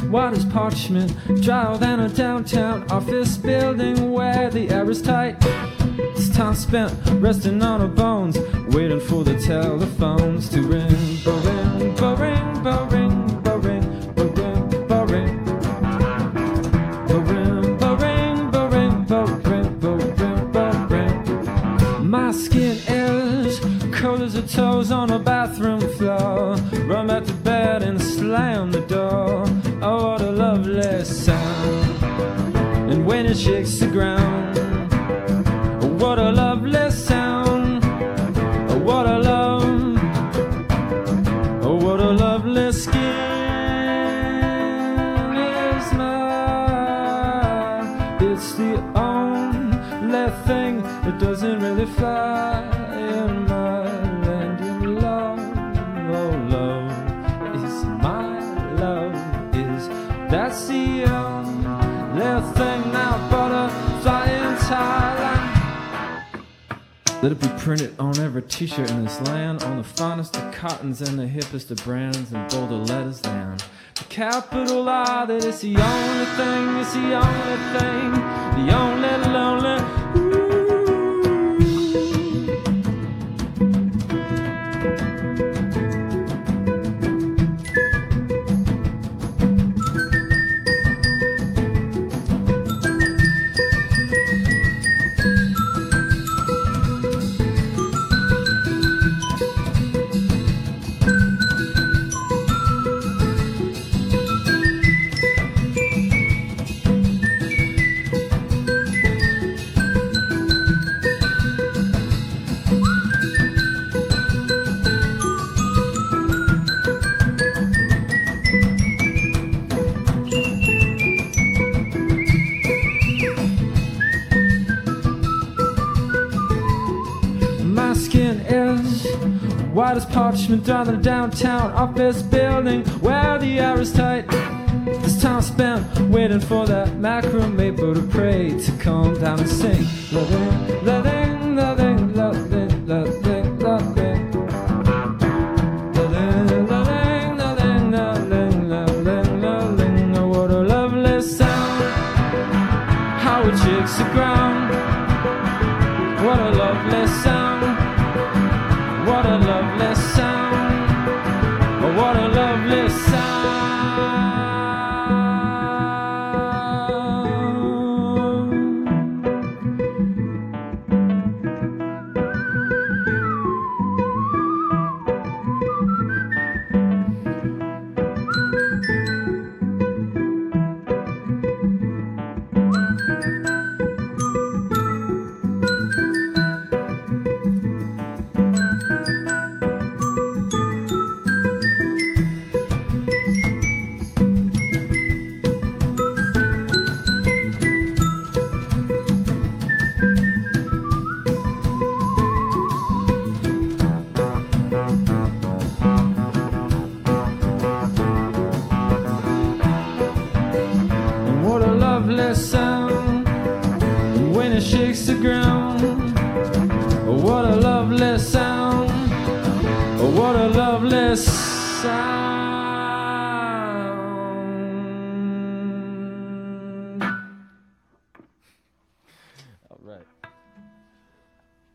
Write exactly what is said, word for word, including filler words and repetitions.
white as parchment, drier than a downtown office building where the air is tight. It's time spent resting on our bones, waiting for the telephones to ring, ba-ring, ba-ring, ba-ring, ba-ring, ba-ring, ba-ring, ba-ring, ba-ring, ba-ring, ba-ring, ba-ring, ba-ring. My skin is cold as the toes on a bathroom floor. Run back to bed and slam the door. Oh, what a lovely sound. And when it shakes the ground, oh, what a lovely sound. Oh, what a love. Oh, what a lovely skin is mine. It's the only thing that doesn't really fly in my land. In love, oh, love is my love. Is that's the only thing now but a flying Thailand. Let it be printed on every t-shirt in this land, on the finest of cottons and the hippest of brands, and bolder letters than the capital I. That it's the only thing, it's the only thing, the only lonely. My skin is white as parchment, down the downtown office building where the air is tight. This time spent waiting for that macrame bird of prey to come down and sing. La-ding, la-ding, la-ding, la-ding, la-ding, la-ding. La-ding, la-ding, la-ding, la-ding, la-ding, la-ding. Oh, what a lovely sound. How it shakes the ground. What a lovely sound. What a lovely sound. Oh, what a lovely sound. Lovely sound when it shakes the ground. Oh, what a lovely sound. Oh, what a lovely sound.